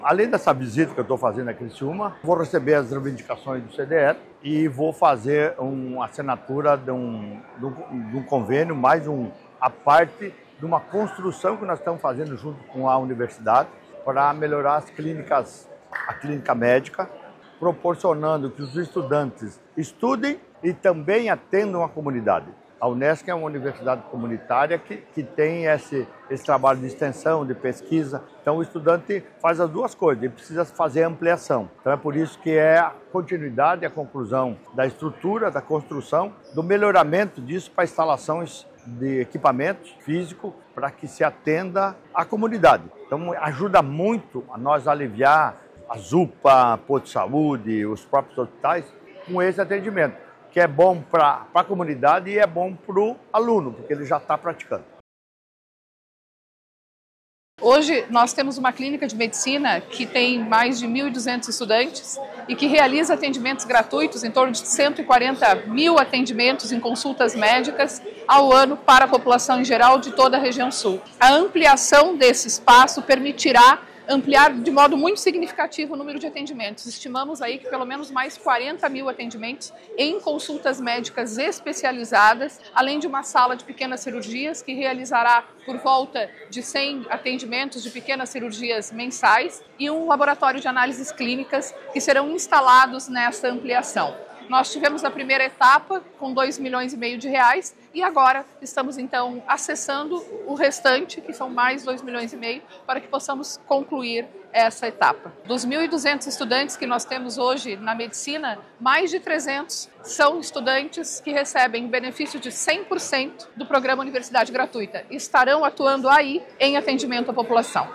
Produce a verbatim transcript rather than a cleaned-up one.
Além dessa visita que eu estou fazendo aqui em Criciúma, vou receber as reivindicações do C D R e vou fazer uma assinatura de um, de um, de um convênio, mais um, a parte de uma construção que nós estamos fazendo junto com a universidade para melhorar as clínicas, a clínica médica, proporcionando que os estudantes estudem e também atendam a comunidade. A Unesc é uma universidade comunitária que, que tem esse, esse trabalho de extensão, de pesquisa. Então o estudante faz as duas coisas, ele precisa fazer ampliação. Então é por isso que é a continuidade e a conclusão da estrutura, da construção, do melhoramento disso para instalações de equipamentos físicos para que se atenda à comunidade. Então ajuda muito a nós aliviar a ZUPA, posto de saúde, os próprios hospitais com esse atendimento, que é bom para a comunidade e é bom para o aluno, porque ele já está praticando. Hoje nós temos uma clínica de medicina que tem mais de mil e duzentos estudantes e que realiza atendimentos gratuitos, em torno de cento e quarenta mil atendimentos em consultas médicas ao ano para a população em geral de toda a região sul. A ampliação desse espaço permitirá ampliar de modo muito significativo o número de atendimentos. Estimamos aí que pelo menos mais quarenta mil atendimentos em consultas médicas especializadas, além de uma sala de pequenas cirurgias que realizará por volta de cem atendimentos de pequenas cirurgias mensais e um laboratório de análises clínicas que serão instalados nessa ampliação. Nós tivemos a primeira etapa com dois milhões e meio de reais e agora estamos então acessando o restante, que são mais dois milhões e meio, para que possamos concluir essa etapa. Dos mil e duzentos estudantes que nós temos hoje na medicina, mais de trezentos são estudantes que recebem benefício de cem por cento do programa Universidade Gratuita e estarão atuando aí em atendimento à população.